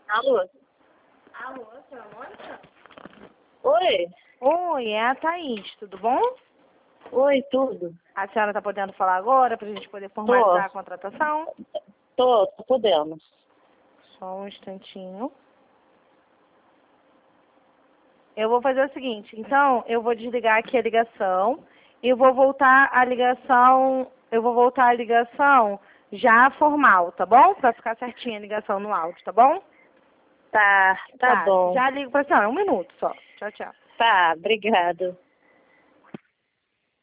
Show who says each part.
Speaker 1: Alô?
Speaker 2: Alô, senhora Mônica?
Speaker 1: Oi?
Speaker 2: Oi, é a Thaís, tudo bom?
Speaker 1: Oi, tudo?
Speaker 2: A senhora está podendo falar agora para a gente poder formalizar a contratação?
Speaker 1: Tô podendo.
Speaker 2: Só um instantinho. Eu vou fazer o seguinte, então eu vou desligar aqui a ligação e eu vou voltar a ligação já formal, tá bom? Para ficar certinha a ligação no áudio, tá bom?
Speaker 1: Tá bom.
Speaker 2: Já ligo para a senhora, 1 minuto só. Tchau, tchau.
Speaker 1: Tá, obrigada.